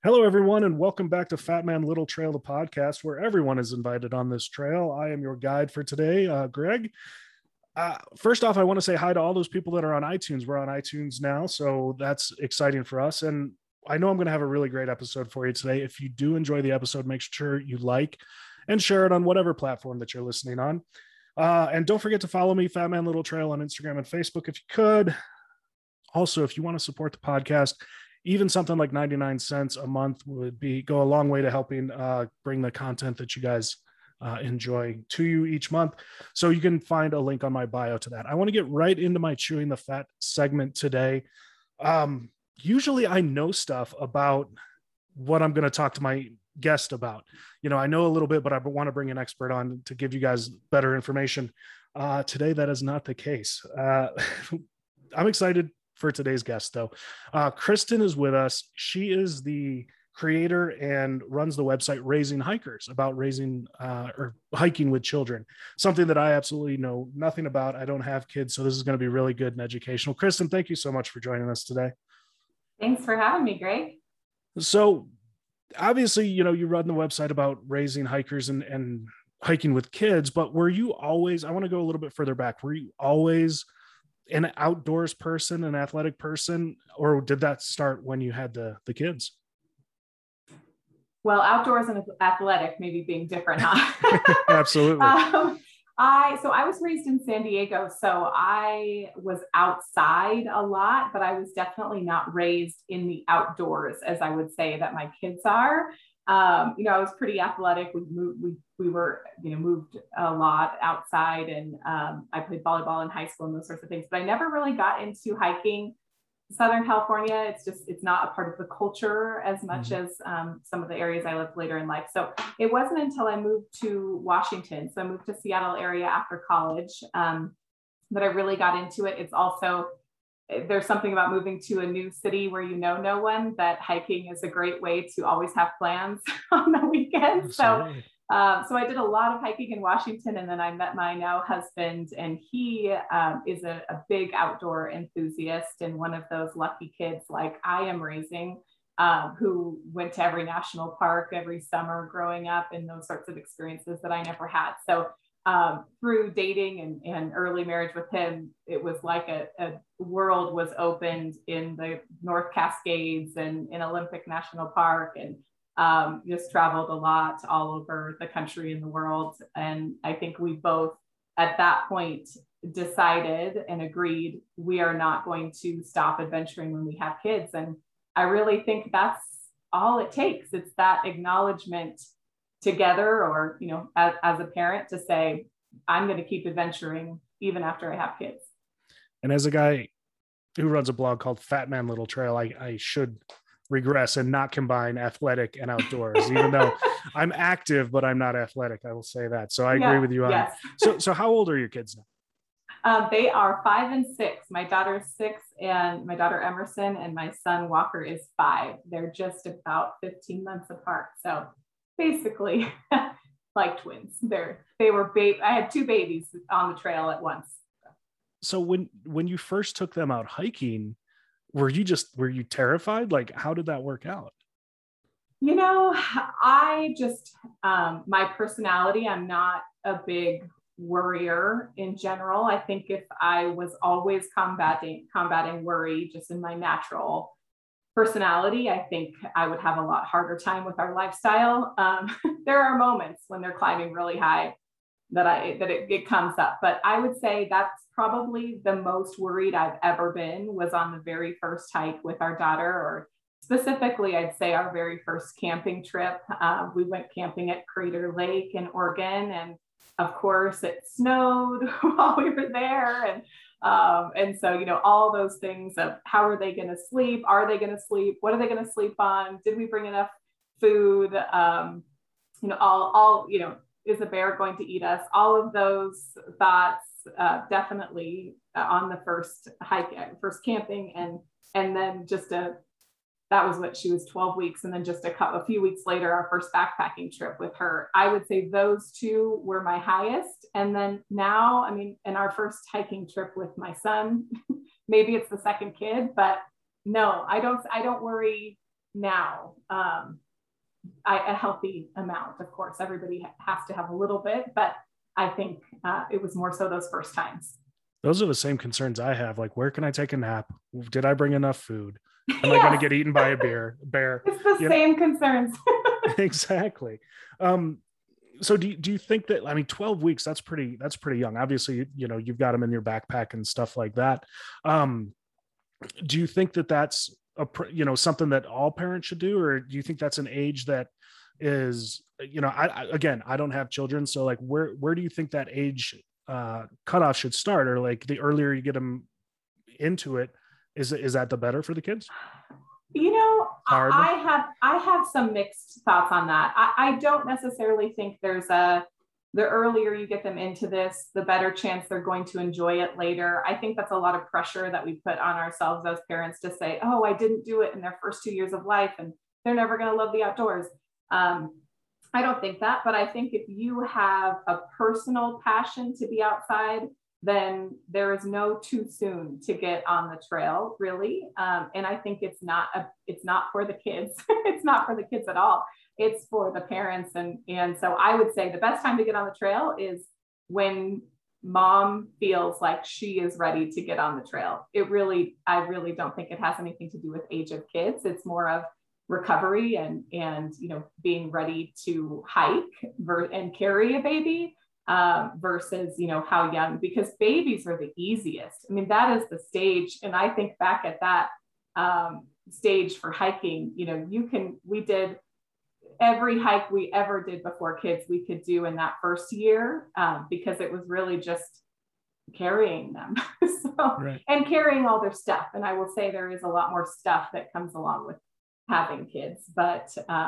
Hello, everyone, and welcome back to Fat Man Little Trail, the podcast where everyone is invited on this trail. I am your guide for today, Greg. First off, I want to say hi to all those people that are on iTunes. We're on iTunes now, so that's exciting for us. And I know I'm going to have a really great episode for you today. If you do enjoy the episode, make sure you like and share it on whatever platform that you're listening on. And don't forget to follow me, Fat Man Little Trail, on Instagram and Facebook if you could. Also, if you want to support the podcast, even something like 99 cents a month would go a long way to helping bring the content that you guys enjoy to you each month. So you can find a link on my bio to that. I want to get right into my Chewing the Fat segment today. Usually I know stuff about what I'm going to talk to my guest about. You know, I know a little bit, but I want to bring an expert on to give you guys better information. Today, that is not the case. I'm excited for today's guest, though. Kristen is with us. She is the creator and runs the website Raising Hikers, about raising or hiking with children, something that I absolutely know nothing about. I don't have kids, so this is going to be really good and educational. Kristen, thank you so much for joining us today. Thanks for having me, Greg. So obviously, you know, you run the website about raising hikers and hiking with kids, but were you always, I want to go a little bit further back, were you always an outdoors person, an athletic person, or did that start when you had the kids? Well, outdoors and athletic maybe being different, huh? Absolutely. I was raised in San Diego, so I was outside a lot, but I was definitely not raised in the outdoors as I would say that my kids are. I was pretty athletic. We were moved a lot outside, and I played volleyball in high school and those sorts of things, but I never really got into hiking. Southern California, it's not a part of the culture as much as some of the areas I lived later in life. So it wasn't until I moved to Washington, so I moved to Seattle area after college, that I really got into it. It's also, there's something about moving to a new city where you know no one, that hiking is a great way to always have plans on the weekends. Absolutely. So I did a lot of hiking in Washington, and then I met my now husband, and he is a big outdoor enthusiast and one of those lucky kids like I am raising, who went to every national park every summer growing up, and those sorts of experiences that I never had. So through dating and early marriage with him, it was like a world was opened in the North Cascades and in Olympic National Park, and just traveled a lot all over the country and the world. And I think we both at that point decided and agreed we are not going to stop adventuring when we have kids. And I really think that's all it takes. It's that acknowledgement together, or, as a parent, to say, I'm going to keep adventuring even after I have kids. And as a guy who runs a blog called Fat Man Little Trail, I should regress and not combine athletic and outdoors, even though I'm active, but I'm not athletic. I will say that. So I agree with you on yes. So how old are your kids now? They are 5 and 6. My daughter is 6, and my daughter Emerson, and my son Walker is 5. They're just about 15 months apart. So basically like twins. I had 2 babies on the trail at once. So when you first took them out hiking, were you terrified? Like, how did that work out? I just, my personality, I'm not a big worrier in general. I think if I was always combating worry just in my natural personality, I think I would have a lot harder time with our lifestyle. There are moments when they're climbing really high that it comes up, but I would say that's probably the most worried I've ever been, was on the very first hike with our daughter, or specifically, I'd say our very first camping trip. We went camping at Crater Lake in Oregon, and of course it snowed while we were there. And so, all those things of how are they going to sleep? Are they going to sleep? What are they going to sleep on? Did we bring enough food? Is a bear going to eat us? All of those thoughts, definitely on the first hike, first camping. And then that was what she was 12 weeks. And then just a few weeks later, our first backpacking trip with her. I would say those 2 were my highest. And then now, in our first hiking trip with my son, maybe it's the second kid, but no, I don't worry now. A healthy amount, of course. Everybody has to have a little bit, but I think it was more so those first times. Those are the same concerns I have. Like, where can I take a nap? Did I bring enough food? Am I Yes. going to get eaten by a bear? It's the same concerns. Exactly. So do you think that, I mean, 12 weeks, that's pretty young. Obviously, you've got them in your backpack and stuff like that. Do you think that that's something that all parents should do, or do you think that's an age that is, I don't have children, so like where do you think that age cutoff should start, or like the earlier you get them into it, is that the better for the kids? I have some mixed thoughts on that. I don't necessarily think the earlier you get them into this, the better chance they're going to enjoy it later. I think that's a lot of pressure that we put on ourselves as parents to say, oh, I didn't do it in their first 2 years of life and they're never going to love the outdoors. I don't think that, but I think if you have a personal passion to be outside, then there is no too soon to get on the trail, really. And I think it's not for the kids. It's not for the kids at all. It's for the parents. And so I would say the best time to get on the trail is when mom feels like she is ready to get on the trail. I really don't think it has anything to do with age of kids. It's more of recovery and being ready to hike and carry a baby versus we young, because babies are the easiest. I mean, that is the stage. And I think back at that stage for hiking, we did every hike we ever did before kids we could do in that first year, because it was really just carrying them. Right. And carrying all their stuff. And I will say there is a lot more stuff that comes along with having kids, but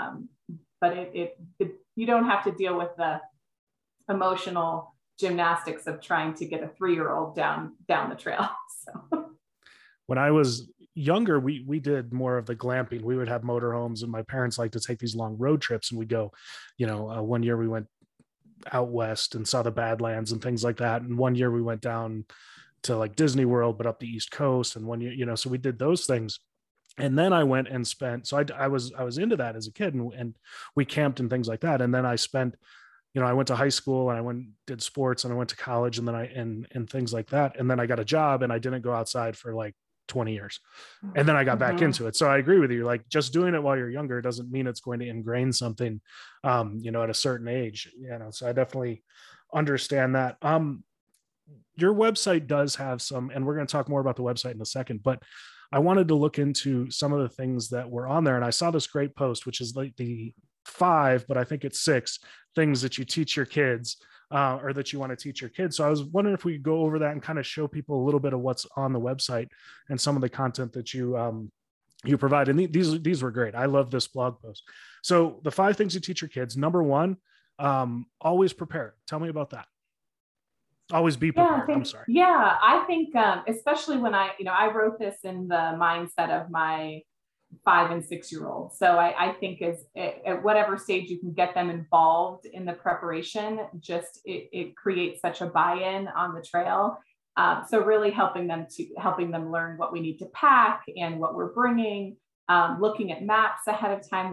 you don't have to deal with the emotional gymnastics of trying to get a 3-year-old down the trail. So when I was younger, we did more of the glamping. We would have motorhomes, and my parents liked to take these long road trips, and we'd go, one year we went out west and saw the Badlands and things like that. And one year we went down to like Disney World, but up the East Coast. And one year, so we did those things. And then I went and spent, so I was into that as a kid, and we camped and things like that. And then I spent, I went to high school and I did sports, and I went to college, and then and things like that. And then I got a job, and I didn't go outside for like 20 years. And then I got back into it. So I agree with you. Like, just doing it while you're younger doesn't mean it's going to ingrain something, at a certain age, so I definitely understand that. Your website does have some, and we're going to talk more about the website in a second, but I wanted to look into some of the things that were on there. And I saw this great post, which is like the 5, but I think it's 6 things that you teach your kids, or that you want to teach your kids. So I was wondering if we could go over that and kind of show people a little bit of what's on the website and some of the content that you provide. And these were great. I love this blog post. So the 5 things you teach your kids. Number 1, always prepare. Tell me about that. Always be prepared. I'm sorry. Yeah, I think especially when I wrote this in the mindset of my 5 and 6-year-olds. So I think at whatever stage you can get them involved in the preparation, just it creates such a buy-in on the trail. So really helping them learn what we need to pack and what we're bringing, looking at maps ahead of time.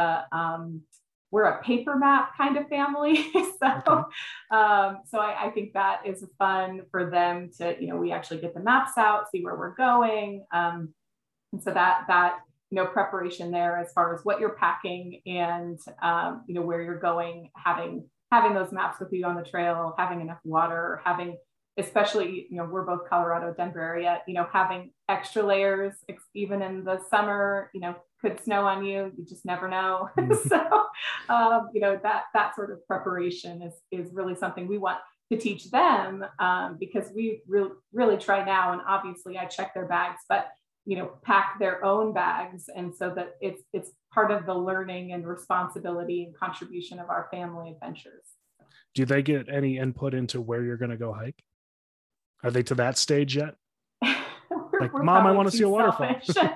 We're a paper map kind of family. So I think that is fun for them to, we actually get the maps out, see where we're going. And so that preparation there as far as what you're packing and, where you're going, having those maps with you on the trail, having enough water, especially, we're both Colorado, Denver area, having extra layers, even in the summer, could snow on you, you just never know. So, that sort of preparation is really something we want to teach them, because we really try now. And obviously I check their bags, but, pack their own bags. And so that it's part of the learning and responsibility and contribution of our family adventures. Do they get any input into where you're going to go hike? Are they to that stage yet? Like, Mom, I want to see a waterfall.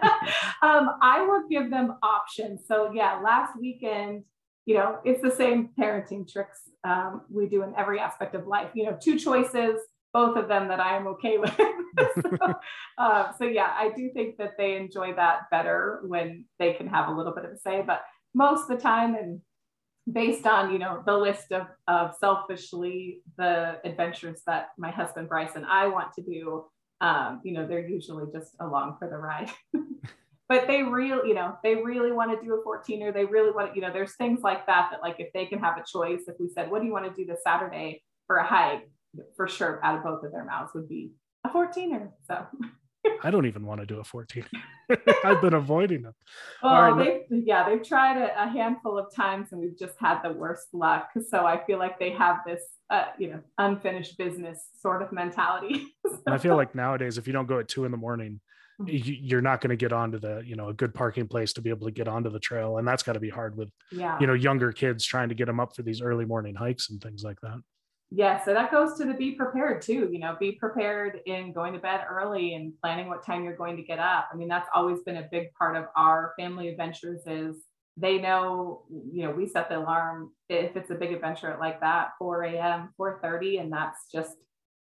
I will give them options. So yeah, last weekend, it's the same parenting tricks we do in every aspect of life. 2 choices. both of them that I am okay with. So yeah, I do think that they enjoy that better when they can have a little bit of a say, but most of the time, and based on, the list of selfishly the adventures that my husband Bryce and I want to do, they're usually just along for the ride. But they really want to do a 14er. They really want to, there's things like that like if they can have a choice, if we said, what do you want to do this Saturday for a hike, for sure, out of both of their mouths would be a 14er. So I don't even want to do a 14. I've been avoiding them. Well, they've tried a handful of times and we've just had the worst luck. So I feel like they have this, unfinished business sort of mentality. I feel like nowadays, if you don't go at 2 a.m, you're not going to get onto the, a good parking place to be able to get onto the trail. And that's got to be hard with, younger kids trying to get them up for these early morning hikes and things like that. Yeah, so that goes to the be prepared too, be prepared in going to bed early and planning what time you're going to get up. I mean, that's always been a big part of our family adventures is they know, we set the alarm if it's a big adventure like that, 4 a.m., 4:30, and that's just,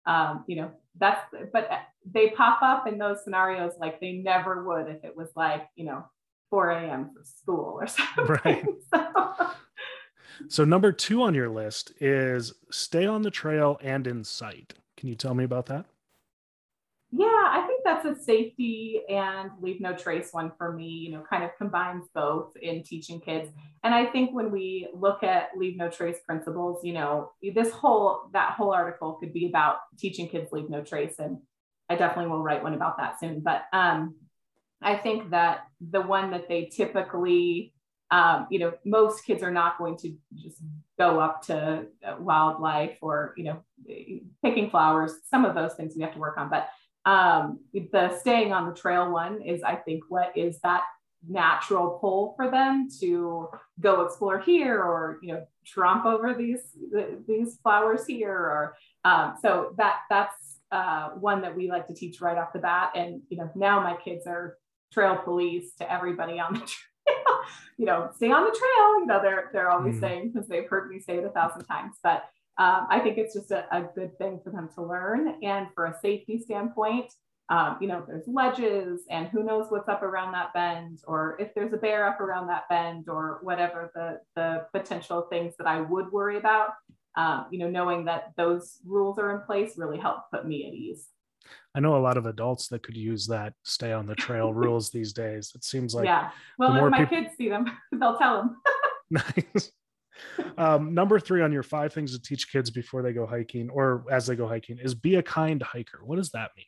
but they pop up in those scenarios like they never would if it was like, 4 a.m. for school or something. Right. So number 2 on your list is stay on the trail and in sight. Can you tell me about that? Yeah, I think that's a safety and leave no trace one for me, kind of combines both in teaching kids. And I think when we look at leave no trace principles, that whole article could be about teaching kids leave no trace. And I definitely will write one about that soon. But I think that the one that they typically most kids are not going to just go up to wildlife or, picking flowers. Some of those things we have to work on, but the staying on the trail one is, I think, what is that natural pull for them to go explore here or, tromp over these flowers here. Or so that's one that we like to teach right off the bat. And, now my kids are trail police to everybody on the trail. Stay on the trail, they're always saying, because they've heard me say it 1,000 times, but I think it's just a good thing for them to learn. And for a safety standpoint, there's ledges and who knows what's up around that bend, or if there's a bear up around that bend, or whatever the potential things that I would worry about, knowing that those rules are in place really help put me at ease. I know a lot of adults that could use that stay on the trail rules these days. It seems like, yeah. Well, if my kids see them, they'll tell them. Nice. Number 3 on your 5 things to teach kids before they go hiking or as they go hiking is be a kind hiker. What does that mean?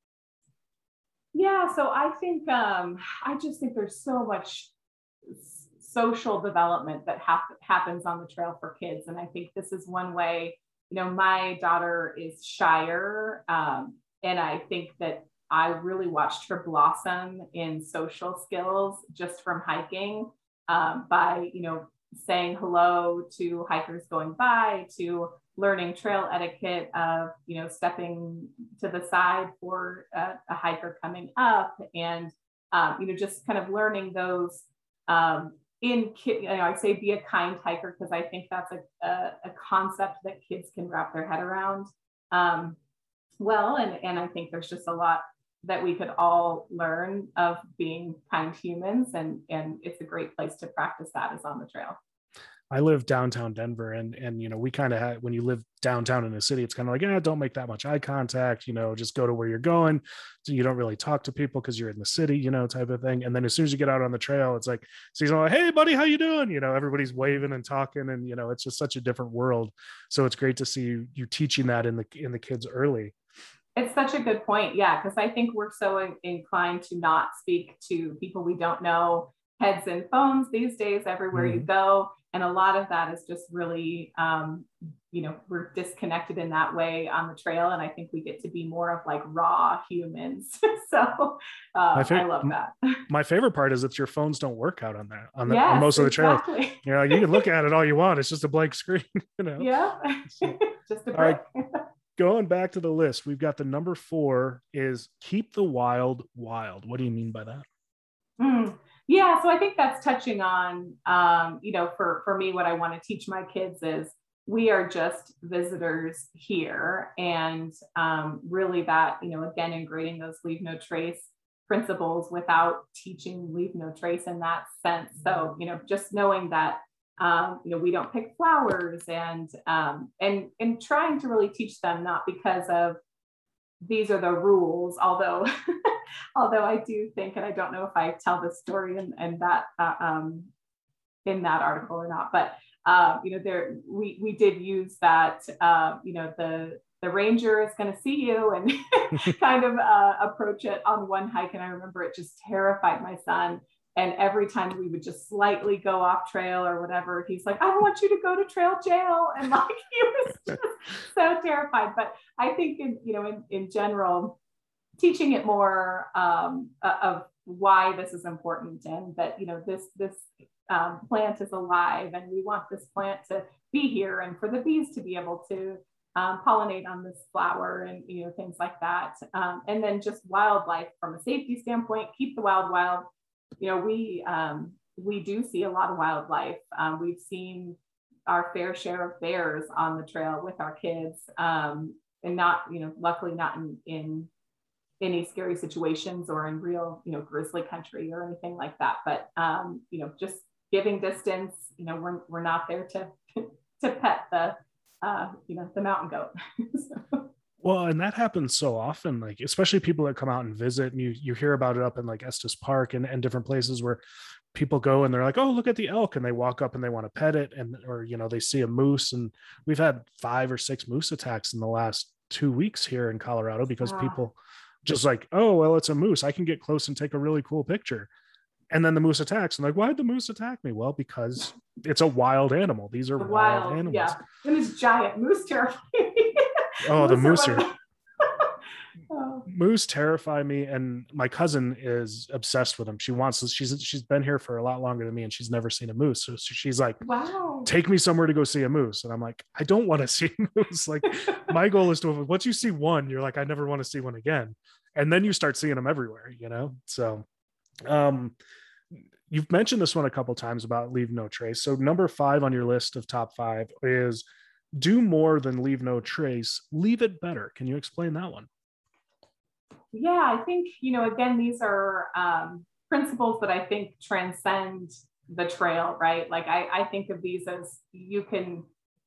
Yeah. So I think, I just think there's so much social development that happens on the trail for kids. And I think this is one way, my daughter is shyer. And I think that I really watched her blossom in social skills just from hiking, by, saying hello to hikers going by, to learning trail etiquette of, stepping to the side for a hiker coming up, and, just kind of learning those I say be a kind hiker because I think that's a concept that kids can wrap their head around. And I think there's just a lot that we could all learn of being kind humans, and it's a great place to practice that is on the trail. I live downtown Denver, and we kind of had, when you live downtown in a city, it's kind of like, don't make that much eye contact, just go to where you're going. So you don't really talk to people because you're in the city, type of thing. And then as soon as you get out on the trail, it's like, like, hey buddy, how you doing? Everybody's waving and talking, and it's just such a different world. So it's great to see you teaching that in the kids early. It's such a good point. Yeah. Cause I think we're so inclined to not speak to people we don't know, heads in phones these days, everywhere you go. And a lot of that is just really, we're disconnected in that way on the trail. And I think we get to be more of like raw humans. So I love that. My favorite part is that your phones don't work out on most of the trails. You can look at it all you want. It's just a blank screen, Yeah. So, just a break. Going back to the list, we've got the number 4 is keep the wild wild. What do you mean by that? Yeah, so I think that's touching on, for me, what I want to teach my kids is we are just visitors here. And really that, again, integrating those leave no trace principles without teaching leave no trace in that sense. So, just knowing that, we don't pick flowers, and trying to really teach them, not because of these are the rules, although although I do think, and I don't know if I tell this story in that article or not, but there we did use that, the ranger is going to see you, and kind of approach it on one hike. And I remember it just terrified my son. And every time we would just slightly go off trail or whatever, he's like, I don't want you to go to trail jail. And like, he was just so terrified. But I think in general, teaching it more of why this is important, and that, this plant is alive, and we want this plant to be here, and for the bees to be able to pollinate on this flower, and things like that. And then just wildlife from a safety standpoint, keep the wild. We do see a lot of wildlife. We've seen our fair share of bears on the trail with our kids, and not, luckily not in any scary situations or in real, grizzly country or anything like that. But, just giving distance, we're not there to pet the mountain goat. So. Well, and that happens so often, like, especially people that come out and visit, and you hear about it up in like Estes Park and different places where people go and they're like, oh, look at the elk, and they walk up and they want to pet it, or they see a moose. And we've had 5 or 6 moose attacks in the last 2 weeks here in Colorado, because people just like, oh, well, it's a moose, I can get close and take a really cool picture. And then the moose attacks, and like, why'd the moose attack me? Well, because it's a wild animal. These are wild animals. Yeah, and it's giant moose terrify me. Oh, the moose are moose terrify me. And my cousin is obsessed with them. She's been here for a lot longer than me, and she's never seen a moose. So she's like, wow, take me somewhere to go see a moose. And I'm like, I don't want to see a moose. Like, my goal is to, once you see one, you're like, I never want to see one again. And then you start seeing them everywhere, So you've mentioned this one a couple times about leave no trace. So number 5 on your list of top 5 is do more than leave no trace, leave it better. Can you explain that one? Yeah, I think, again, these are principles that I think transcend the trail, right? Like I think of these as you can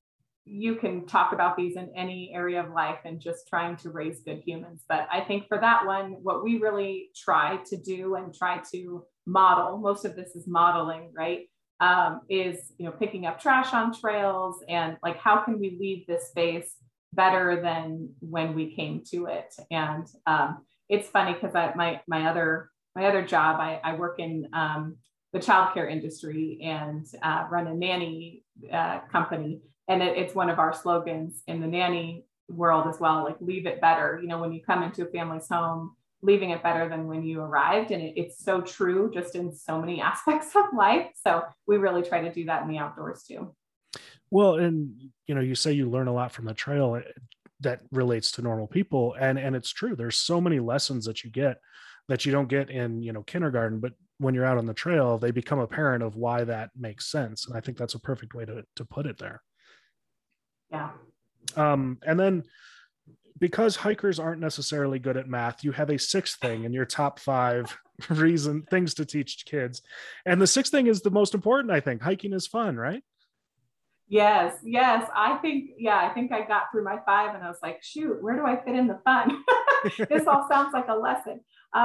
talk about these in any area of life, and just trying to raise good humans. But I think for that one, what we really try to do and try to model, most of this is modeling, right? Is, picking up trash on trails, and like, how can we leave this space better than when we came to it? And it's funny because my other job, I work in the childcare industry, and run a nanny company. And it's one of our slogans in the nanny world as well, like, leave it better. When you come into a family's home, leaving it better than when you arrived. And it's so true, just in so many aspects of life. So we really try to do that in the outdoors too. Well, and you say you learn a lot from the trail that relates to normal people, and it's true. There's so many lessons that you get that you don't get in kindergarten, but when you're out on the trail, they become apparent of why that makes sense. And I think that's a perfect way to put it there. Yeah. And then, because hikers aren't necessarily good at math, you have a 6th thing in your top 5 things to teach kids. And the 6th thing is the most important, I think. Hiking is fun, right? Yes. I think I got through my 5 and I was like, shoot, where do I fit in the fun? This all sounds like a lesson.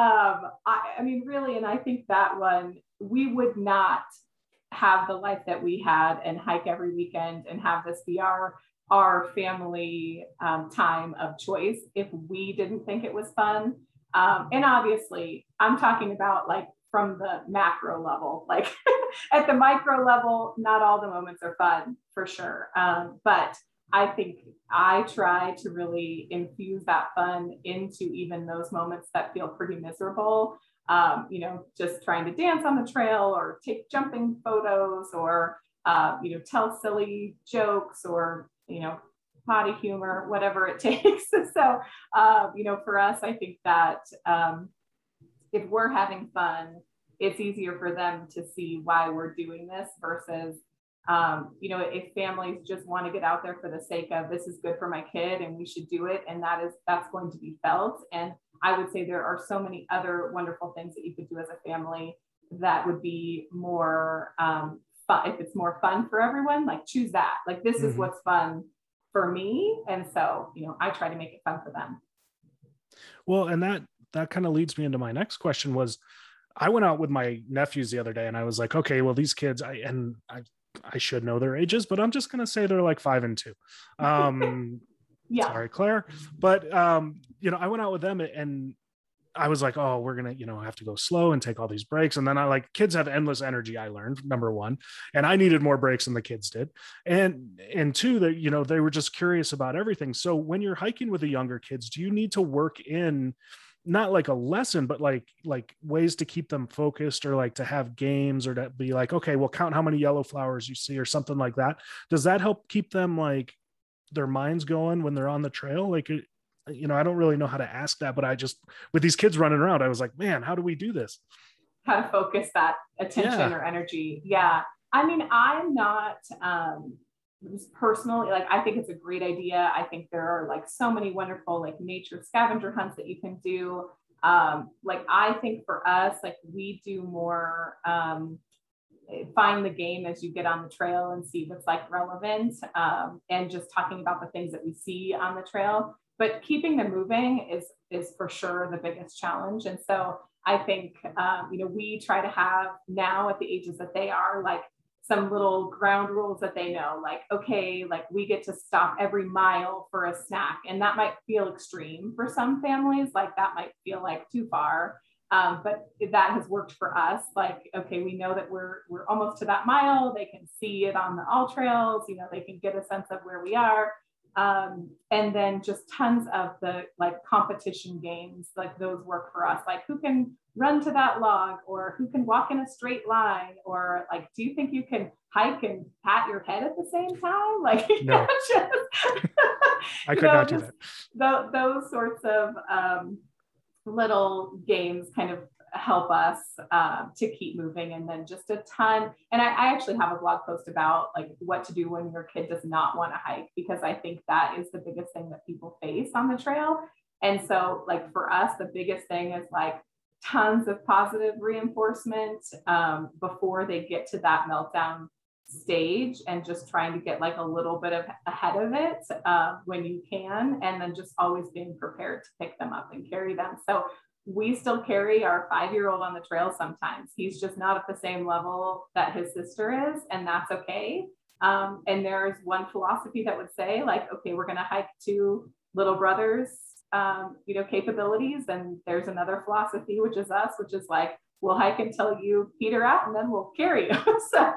I mean, really, and I think that one, we would not have the life that we had and hike every weekend and have this be our family time of choice if we didn't think it was fun. And obviously, I'm talking about like from the macro level, like at the micro level, not all the moments are fun for sure. But I think I try to really infuse that fun into even those moments that feel pretty miserable. Just trying to dance on the trail, or take jumping photos, or tell silly jokes, or potty humor, whatever it takes. So for us, I think that if we're having fun, it's easier for them to see why we're doing this versus if families just want to get out there for the sake of this is good for my kid and we should do it, and that's going to be felt. And I would say there are so many other wonderful things that you could do as a family that would be more fun. If it's more fun for everyone, like choose that. Like this is what's fun for me. And so, I try to make it fun for them. Well, and that kind of leads me into my next question was, I went out with my nephews the other day and I was like, okay, well, these kids, I should know their ages, but I'm just going to say they're like 5 and 2. Yeah. Sorry, Claire. But, I went out with them and I was like, oh, we're going to, have to go slow and take all these breaks. And then kids have endless energy. I learned, number one, and I needed more breaks than the kids did. And two, that, they were just curious about everything. So when you're hiking with the younger kids, do you need to work in not like a lesson, but like ways to keep them focused, or like to have games, or to be like, okay, well, count how many yellow flowers you see, or something like that? Does that help keep them like their minds going when they're on the trail? Like, I don't really know how to ask that, but I just, with these kids running around, I was like, man, how do we do this? How to focus that attention or energy. Yeah. I mean, I'm not, personally, I think it's a great idea. I think there are so many wonderful nature scavenger hunts that you can do. I think for us, we do more find the game as you get on the trail and see what's relevant, and just talking about the things that we see on the trail. But keeping them moving is for sure the biggest challenge. And so I think we try to have now at the ages that they are some little ground rules that they know, okay, we get to stop every mile for a snack. And that might feel extreme for some families, that might feel too far. But that has worked for us. Okay, we know that we're almost to that mile. They can see it on the all trails, they can get a sense of where we are. And then just tons of the competition games, those work for us, who can run to that log, or who can walk in a straight line, or do you think you can hike and pat your head at the same time? No. I could not do that. Those sorts of little games kind of help us to keep moving. And then just a ton, and I actually have a blog post about what to do when your kid does not want to hike, because I think that is the biggest thing that people face on the trail. And so for us, the biggest thing is tons of positive reinforcement before they get to that meltdown stage, and just trying to get a little bit ahead of it when you can, and then just always being prepared to pick them up and carry them. So we still carry our 5-year-old on the trail sometimes. He's just not at the same level that his sister is, and that's okay. And there's one philosophy that would say okay, we're going to hike to little brother's capabilities. And there's another philosophy, which is us, which is we'll hike until you peter out, and then we'll carry you. So,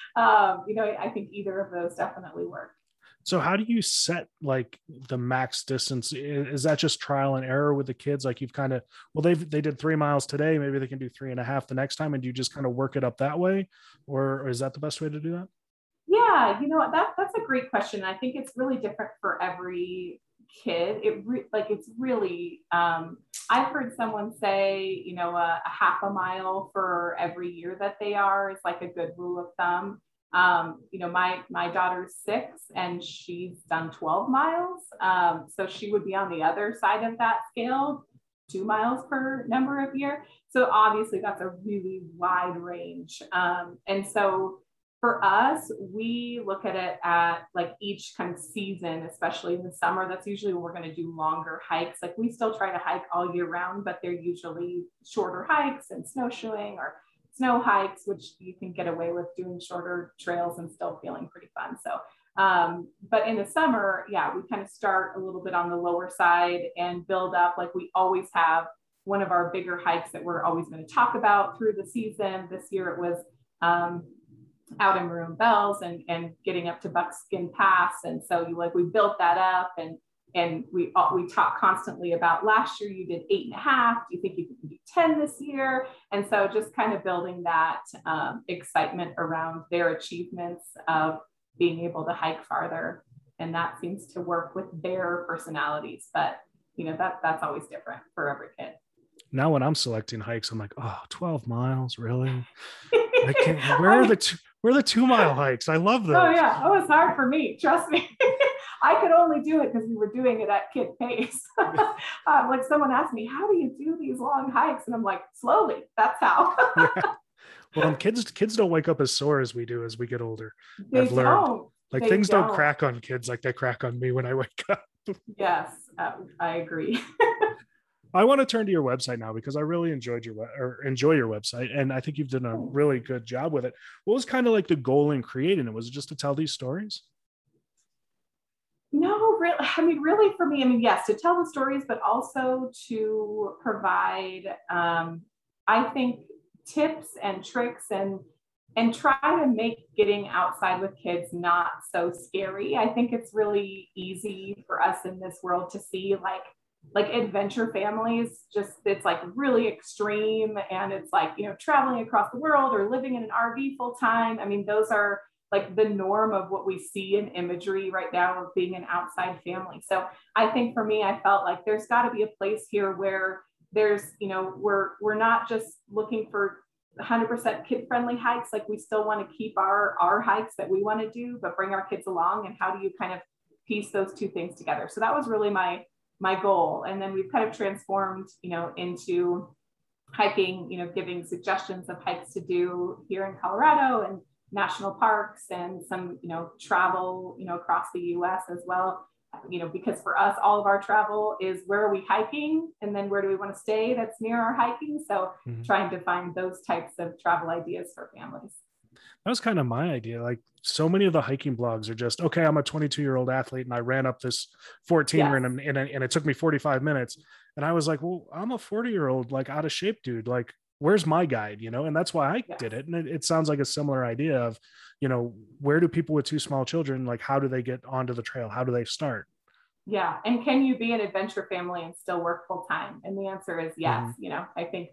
I think either of those definitely work. So how do you set the max distance? Is that just trial and error with the kids? You've kind of, well, they did 3 miles today, maybe they can do 3.5 the next time. And do you just kind of work it up that way? Or is that the best way to do that? Yeah, that's a great question. I think it's really different for every kid. It's really, I've heard someone say, a half a mile for every year that they are is a good rule of thumb. My daughter's 6 and she's done 12 miles. So she would be on the other side of that scale, 2 miles per number of year. So obviously that's a really wide range. And so for us, we look at it at each kind of season, especially in the summer. That's usually when we're going to do longer hikes. We still try to hike all year round, but they're usually shorter hikes and snowshoeing or snow hikes, which you can get away with doing shorter trails and still feeling pretty fun. So, but in the summer, yeah, we kind of start a little bit on the lower side and build up. We always have one of our bigger hikes that we're always going to talk about through the season. This year it was out in Maroon Bells and getting up to Buckskin Pass. And so we built that up, and we talk constantly about last year you did 8.5. Do you think you can do 10 this year? And so just kind of building that excitement around their achievements of being able to hike farther. And that seems to work with their personalities, but that's always different for every kid. Now when I'm selecting hikes, I'm like, oh, 12 miles, really? I can't. Where We're the 2 mile hikes. I love those. Oh yeah, it was hard for me. Trust me. I could only do it because we were doing it at kid pace. Like someone asked me, how do you do these long hikes? And I'm like, slowly, that's how. Yeah. Well, kids don't wake up as sore as we do as we get older. They I've learned. don't. Like They things don't don't. crack on kids like they crack on me when I wake up. Yes, I agree. I want to turn to your website now because I really enjoy your website, and I think you've done a really good job with it. What was kind of like the goal in creating it? Was it just to tell these stories? No, really. I mean, really for me, I mean, yes, to tell the stories, but also to provide, I think, tips and tricks and try to make getting outside with kids not so scary. I think it's really easy for us in this world to see like adventure families, just it's like really extreme, and it's like, you know, traveling across the world or living in an RV full time. I mean, those are like the norm of what we see in imagery right now of being an outside family. So I think for me, I felt like there's got to be a place here where there's, you know, we're not just looking for 100% kid friendly hikes. Like we still want to keep our hikes that we want to do, but bring our kids along. And how do you kind of piece those two things together? So that was really my goal. And then we've kind of transformed, you know, into hiking, you know, giving suggestions of hikes to do here in Colorado and national parks, and some, you know, travel, you know, across the US as well. You know, because for us, all of our travel is where are we hiking, and then where do we want to stay that's near our hiking. So trying to find those types of travel ideas for families. That was kind of my idea. Like so many of the hiking blogs are just, okay, I'm a 22-year-old athlete and I ran up this 14 and it took me 45 minutes. And I was like, well, I'm a 40-year-old, like out of shape dude. Like, where's my guide, you know? And that's why I did it. And it sounds like a similar idea of, you know, where do people with 2 small children, like, how do they get onto the trail? How do they start? Yeah. And can you be an adventure family and still work full time? And the answer is yes. You know, I think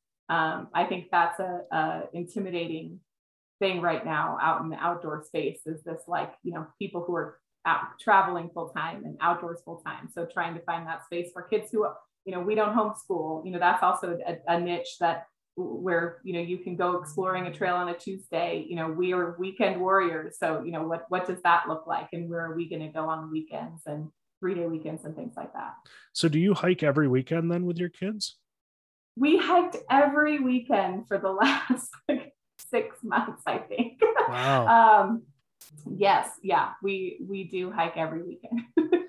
that's a intimidating thing right now out in the outdoor space, is this, like, you know, people who are out traveling full time and outdoors full time. So trying to find that space for kids who, you know, we don't homeschool, you know, that's also a niche that where, you know, you can go exploring a trail on a Tuesday. You know, we are weekend warriors. So, you know, what does that look like? And where are we going to go on the weekends and 3-day weekends and things like that? So do you hike every weekend then with your kids? We hiked every weekend for the last like 6 months, I think. Wow. Yes. Yeah. We do hike every weekend.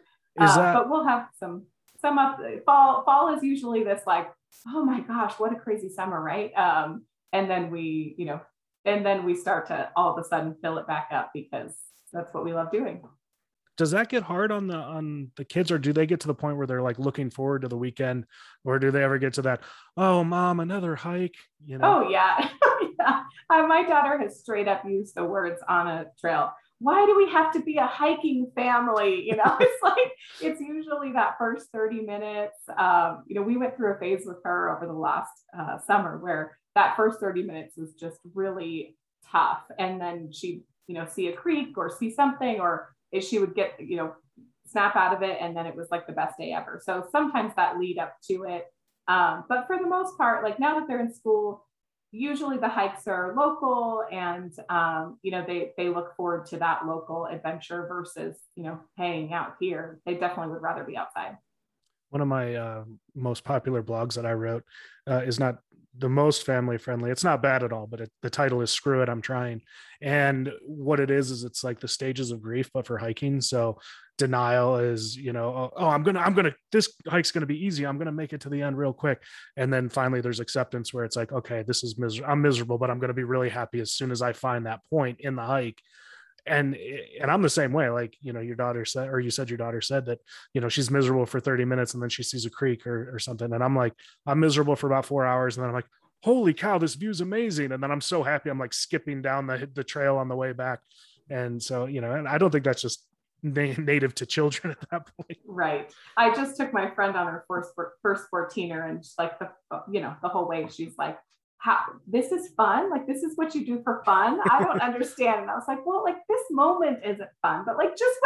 But we'll have some up fall is usually this like, oh my gosh, what a crazy summer, right? And then we, you know, and then we start to all of a sudden fill it back up because that's what we love doing. Does that get hard on the kids, or do they get to the point where they're like looking forward to the weekend, or do they ever get to that, oh mom, another hike, you know? Oh yeah. Yeah. My daughter has straight up used the words on a trail, why do we have to be a hiking family? You know, it's like, it's usually that first 30 minutes. You know, we went through a phase with her over the last summer where that first 30 minutes was just really tough. And then she'd, you know, see a creek or see something, or if she would get, you know, snap out of it. And then it was like the best day ever. So sometimes that lead up to it. But for the most part, like now that they're in school, usually the hikes are local, and you know, they look forward to that local adventure versus, you know, hanging out here. They definitely would rather be outside. One of my most popular blogs that I wrote is not the most family friendly. It's not bad at all, but the title is Screw It, I'm Trying. And what it is it's like the stages of grief, but for hiking. So denial is, you know, oh, I'm gonna this hike's gonna be easy, I'm gonna make it to the end real quick. And then finally there's acceptance, where it's like, okay, this is I'm miserable, but I'm gonna be really happy as soon as I find that point in the hike. And I'm the same way. Like, you know, your daughter said, or you said your daughter said that, you know, she's miserable for 30 minutes and then she sees a creek or something. And I'm like, I'm miserable for about 4 hours. And then I'm like, holy cow, this view is amazing. And then I'm so happy. I'm like skipping down the trail on the way back. And so, you know, and I don't think that's just native to children at that point. Right. I just took my friend on her first 14er, and just like the whole way she's like, how this is fun, like this is what you do for fun. I don't understand. And I was like, well, like this moment isn't fun, but like just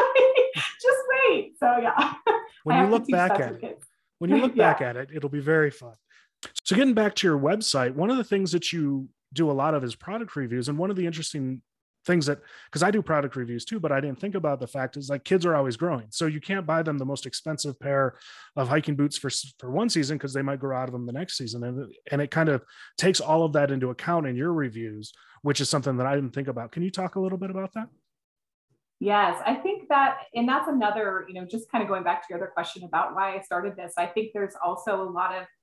wait. So yeah. When you look back at it, it'll be very fun. So getting back to your website, one of the things that you do a lot of is product reviews, and one of the interesting things that, because I do product reviews too, but I didn't think about the fact is like kids are always growing. So you can't buy them the most expensive pair of hiking boots for one season, because they might grow out of them the next season. And it kind of takes all of that into account in your reviews, which is something that I didn't think about. Can you talk a little bit about that? Yes, I think that, and that's another, just kind of going back to your other question about why I started this. I think there's also a lot of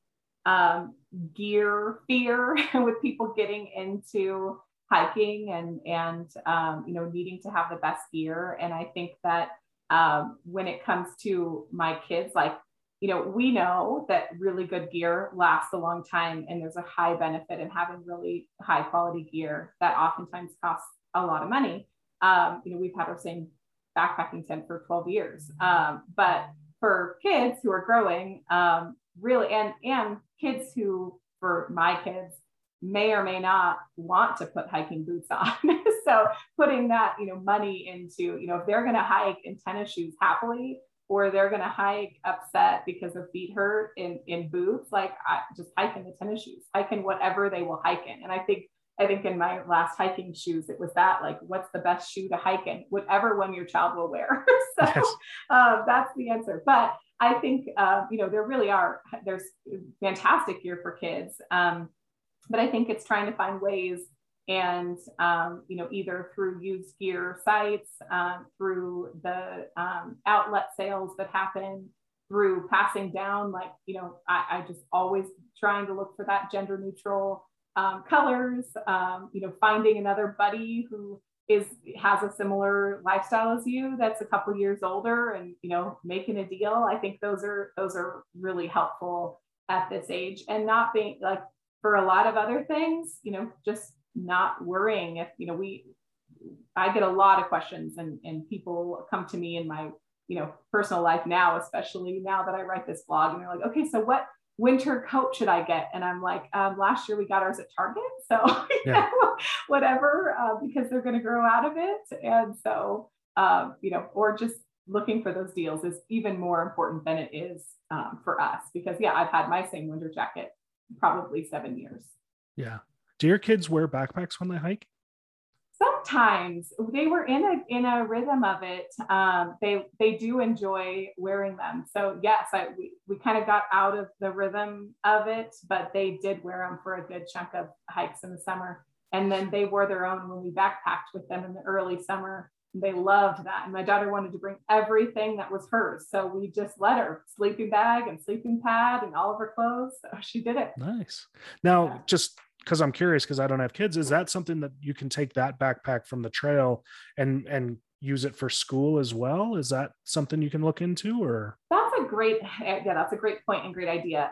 gear fear with people getting into hiking and needing to have the best gear. And I think that when it comes to my kids, like, we know that really good gear lasts a long time, and there's a high benefit in having really high quality gear that oftentimes costs a lot of money. We've had our same backpacking tent for 12 years. But for kids who are growing, really, and kids who, for my kids, may or may not want to put hiking boots on. So putting that, money into, if they're going to hike in tennis shoes happily, or they're going to hike upset because their feet hurt in boots, like just hike in the tennis shoes, hike in whatever they will hike in. And I think in my last hiking shoes, it was that, like, what's the best shoe to hike in? Whatever one your child will wear. So yes. That's the answer. But I think, there's fantastic gear for kids. But I think it's trying to find ways and, either through used gear sites, through the outlet sales that happen, through passing down, like, I just always trying to look for that gender neutral colors, finding another buddy who has a similar lifestyle as you, that's a couple years older, and, making a deal. I think those are really helpful at this age, and not being like, for a lot of other things, just not worrying if, I get a lot of questions, and people come to me in my, personal life now, especially now that I write this blog, and they're like, okay, so what winter coat should I get? And I'm like, last year we got ours at Target. So, whatever, because they're going to grow out of it. And so, or just looking for those deals is even more important than it is for us, because I've had my same winter jacket probably 7 years. Yeah. Do your kids wear backpacks when they hike? Sometimes they were in a rhythm of it. They do enjoy wearing them. So yes, we kind of got out of the rhythm of it, but they did wear them for a good chunk of hikes in the summer. And then they wore their own when we backpacked with them in the early summer. They loved that. And my daughter wanted to bring everything that was hers. So we just let her sleeping bag and sleeping pad and all of her clothes. So she did it. Nice. Now, just because I'm curious, because I don't have kids, is that something that you can take that backpack from the trail and use it for school as well? Is that something you can look into? Or that's a great point and great idea.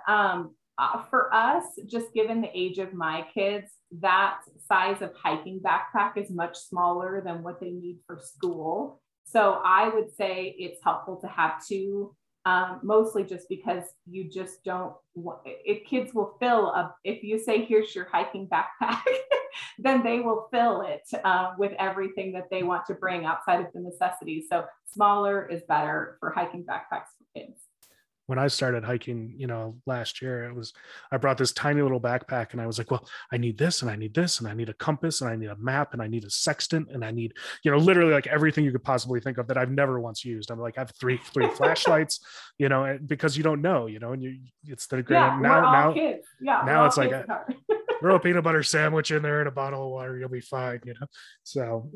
For us, just given the age of my kids, that size of hiking backpack is much smaller than what they need for school. So I would say it's helpful to have two. Mostly just because you just don't want it. Kids will fill up. If you say, here's your hiking backpack, then they will fill it with everything that they want to bring outside of the necessities. So smaller is better for hiking backpacks for kids. When I started hiking, last year, I brought this tiny little backpack, and I was like, well, I need this, and I need this, and I need a compass, and I need a map, and I need a sextant, and I need, literally like everything you could possibly think of that I've never once used. I'm like, I have three flashlights, because you don't know, and it's the now kids. Now it's like throw a peanut butter sandwich in there and a bottle of water, you'll be fine, So,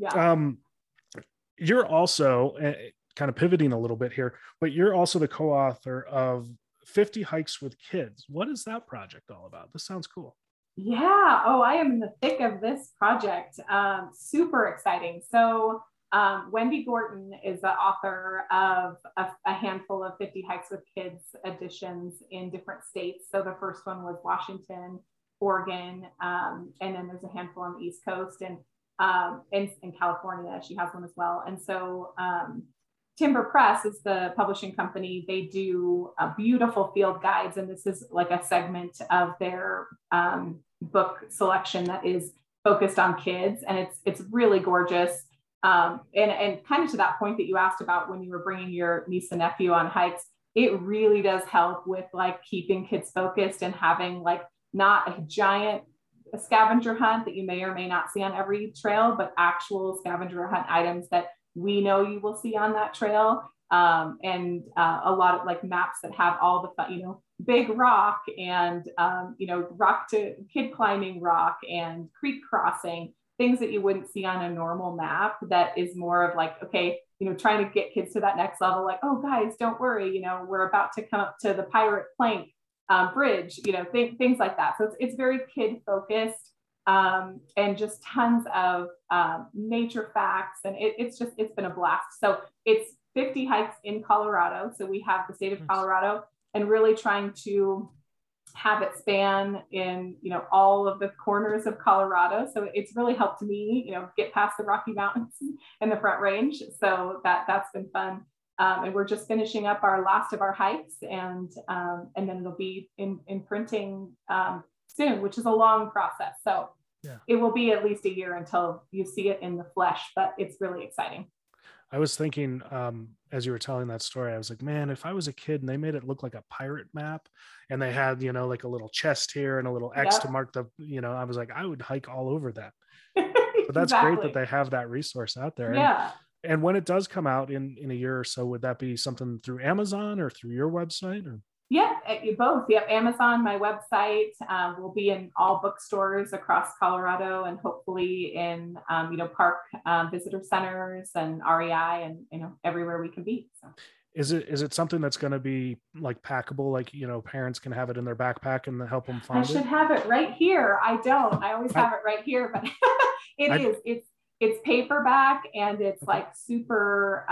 you're also kind of pivoting a little bit here, but you're also the co-author of 50 Hikes with Kids. What is that project all about? This sounds cool. Yeah. Oh, I am in the thick of this project. Super exciting. So Wendy Gorton is the author of a handful of 50 Hikes with Kids editions in different states. So the first one was Washington, Oregon, and then there's a handful on the East Coast, and in California, she has one as well. And so Timber Press is the publishing company. They do beautiful field guides, and this is like a segment of their book selection that is focused on kids, and it's really gorgeous. And kind of to that point that you asked about when you were bringing your niece and nephew on hikes, it really does help with like keeping kids focused and having like not a giant a scavenger hunt that you may or may not see on every trail, but actual scavenger hunt items that we know you will see on that trail. And a lot of like maps that have all the fun, big rock and, rock to kid climbing rock and creek crossing, things that you wouldn't see on a normal map. That is more of like, okay, trying to get kids to that next level. Like, oh guys, don't worry, we're about to come up to the pirate plank bridge, things like that. So it's very kid focused, and just tons of nature facts. And it's been a blast. So it's 50 hikes in Colorado. So we have the state of Colorado, and really trying to have it span in, all of the corners of Colorado. So it's really helped me, get past the Rocky Mountains and the Front Range. So that's been fun. And we're just finishing up our last of our hikes, and then it'll be in printing soon, which is a long process. So It will be at least a year until you see it in the flesh, but it's really exciting. I was thinking, as you were telling that story, I was like, man, if I was a kid and they made it look like a pirate map, and they had, like a little chest here and a little X to mark the, I was like, I would hike all over that. But that's great that they have that resource out there. Yeah. And when it does come out in a year or so, would that be something through Amazon or through your website? Or? Yeah, both. Yep, Amazon, my website, will be in all bookstores across Colorado, and hopefully in park visitor centers and REI, and everywhere we can be. So. Is it something that's going to be like packable, like parents can have it in their backpack and help them find it? I should have it right here. I don't. I always have it right here, but it's paperback, and it's like super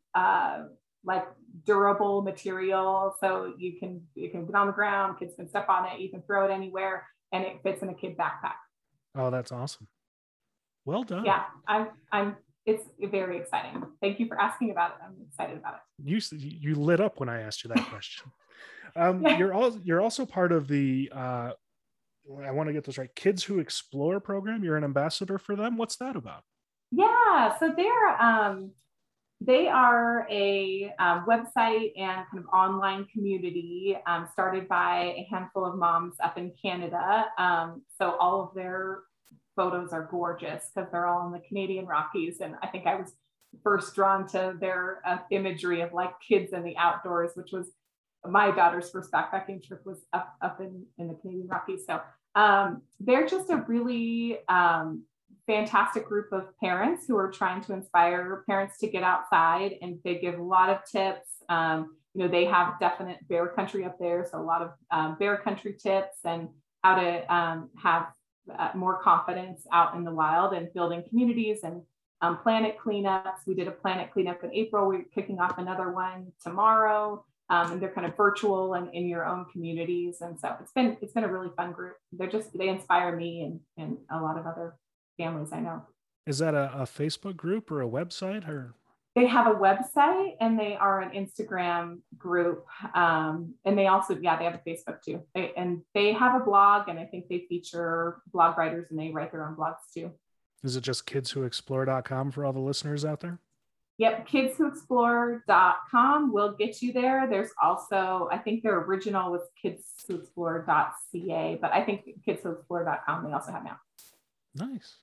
like durable material, so you can put on the ground, kids can step on it, you can throw it anywhere, and it fits in a kid backpack. Oh, that's awesome. Well done. Yeah, it's very exciting. Thank you for asking about it. I'm excited about it. You lit up when I asked you that question. You're also part of the I want to get this right, Kids Who Explore program. You're an ambassador for them. What's that about? Yeah, so they are a website and kind of online community started by a handful of moms up in Canada. So all of their photos are gorgeous because they're all in the Canadian Rockies. And I think I was first drawn to their imagery of like kids in the outdoors, which was my daughter's first backpacking trip was up in the Canadian Rockies. So they're just a really fantastic group of parents who are trying to inspire parents to get outside, and they give a lot of tips. They have definite bear country up there, so a lot of bear country tips and how to have more confidence out in the wild and building communities, and planet cleanups. We did a planet cleanup in April. We're kicking off another one tomorrow, and they're kind of virtual and in your own communities. And so it's been a really fun group. They inspire me and a lot of other families I know. Is that a Facebook group or a website? Or they have a website, and they are an Instagram group, and they also they have a Facebook too, and they have a blog, and I think they feature blog writers, and they write their own blogs too. Is it just kidswhoexplore.com for all the listeners out there? Yep, kidswhoexplore.com will get you there. There's also, I think their original was kidswhoexplore.ca, but I think kidswhoexplore.com they also have now. Nice.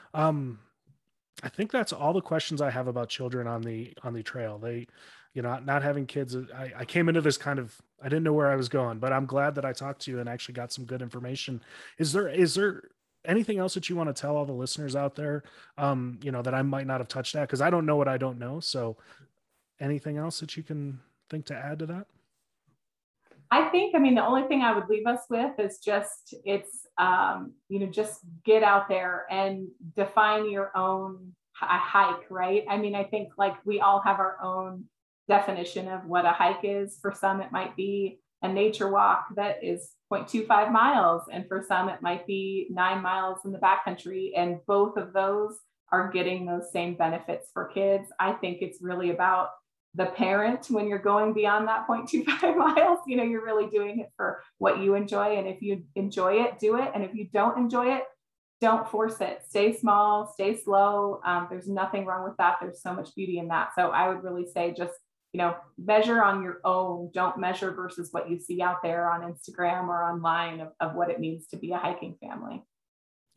I think that's all the questions I have about children on the trail. They, not having kids, I came into this kind of, I didn't know where I was going, but I'm glad that I talked to you and actually got some good information. Is there anything else that you want to tell all the listeners out there, that I might not have touched at? Because I don't know what I don't know. So anything else that you can think to add to that? I think, the only thing I would leave us with is just, just get out there and define your own hike, right? I think like we all have our own definition of what a hike is. For some, it might be a nature walk that is 0.25 miles. And for some, it might be 9 miles in the backcountry. And both of those are getting those same benefits for kids. I think it's really about the parent when you're going beyond that 0.25 miles. You're really doing it for what you enjoy. And if you enjoy it, do it. And if you don't enjoy it, don't force it. Stay small, stay slow. There's nothing wrong with that. There's so much beauty in that. So I would really say just, measure on your own. Don't measure versus what you see out there on Instagram or online of what it means to be a hiking family.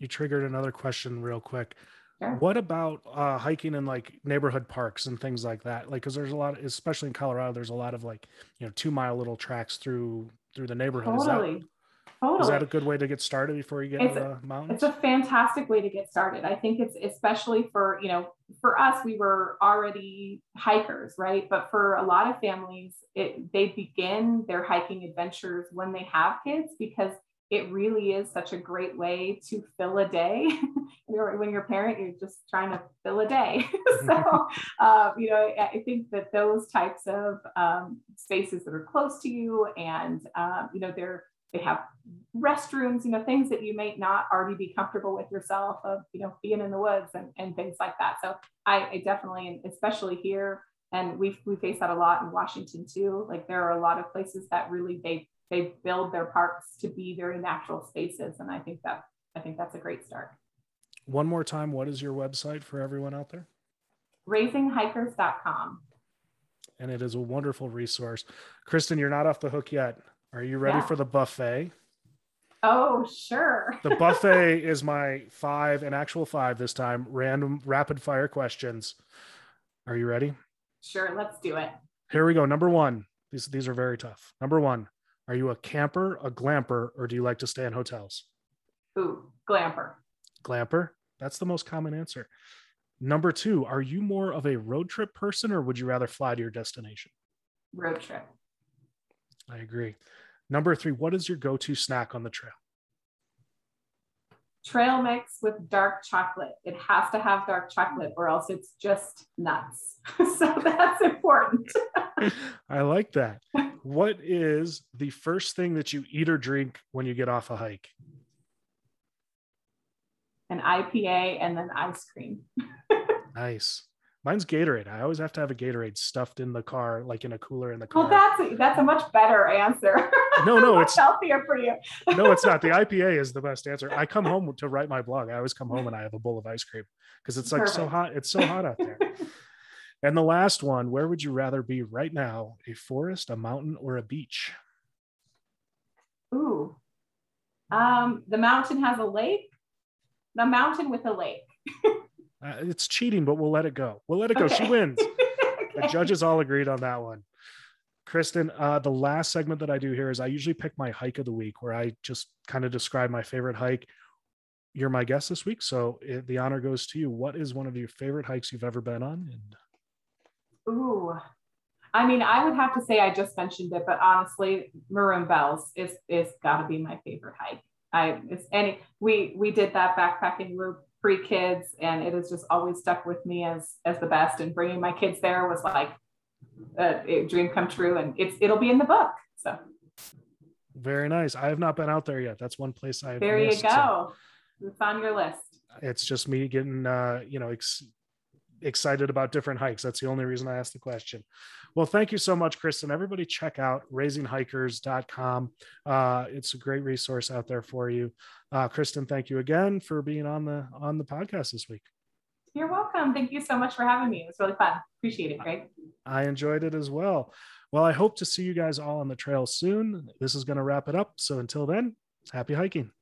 You triggered another question real quick. Sure. What about hiking in like neighborhood parks and things like that? Like, because there's a lot, especially in Colorado, there's a lot of like, 2 mile little tracks through the neighborhood. Totally. Is Totally. that a good way to get started before you get It's into the it's mountains? a fantastic way to get started. I think it's especially for, for us, we were already hikers, right? But for a lot of families, they begin their hiking adventures when they have kids because it really is such a great way to fill a day. When you're a parent, you're just trying to fill a day. So, I think that those types of spaces that are close to you and, they have restrooms, things that you may not already be comfortable with yourself of, being in the woods and things like that. So I definitely, and especially here, and we face that a lot in Washington too. Like there are a lot of places that really, they build their parks to be very natural spaces. And I think that's a great start. One more time, what is your website for everyone out there? RaisingHikers.com. And it is a wonderful resource. Kristen, you're not off the hook yet. Are you ready for the buffet? Oh, sure. The buffet is my 5 this time, random rapid fire questions. Are you ready? Sure, let's do it. Here we go. Number one. These are very tough. Number one, are you a camper, a glamper, or do you like to stay in hotels? Ooh, glamper. Glamper? That's the most common answer. Number two, are you more of a road trip person or would you rather fly to your destination? Road trip. I agree. Number three, what is your go-to snack on the trail? Trail mix with dark chocolate. It has to have dark chocolate or else it's just nuts. So that's important. I like that. What is the first thing that you eat or drink when you get off a hike? An IPA and then ice cream. Nice. Mine's Gatorade. I always have to have a Gatorade stuffed in the car, like in a cooler in the car. Well, that's a much better answer. No, it's healthier for you. No, it's not. The IPA is the best answer. I come home to write my blog. I always come home and I have a bowl of ice cream because it's like Perfect. So hot. It's so hot out there. And the last one, where would you rather be right now? A forest, a mountain, or a beach? Ooh, the mountain has a lake. The mountain with a lake. It's cheating, but we'll let it go. We'll let it go. Okay. She wins. Okay. The judges all agreed on that one. Kristen, the last segment that I do here is I usually pick my hike of the week where I just kind of describe my favorite hike. You're my guest this week, so the honor goes to you. What is one of your favorite hikes you've ever been on? Ooh, I mean, I would have to say I just mentioned it, but honestly, Maroon Bells is got to be my favorite hike. We did that backpacking route pre-kids, and it has just always stuck with me as the best. And bringing my kids there was like a dream come true, and it'll be in the book. So very nice. I have not been out there yet. That's one place I've there missed, you go. So it's on your list. It's just me getting excited about different hikes. That's the only reason I asked the question. Well, thank you so much, Kristen. Everybody check out raisinghikers.com. It's a great resource out there for you. Kristen, thank you again for being on the podcast this week. You're welcome. Thank you so much for having me. It was really fun. Appreciate it, Greg. I enjoyed it as well. Well, I hope to see you guys all on the trail soon. This is going to wrap it up. So until then, happy hiking.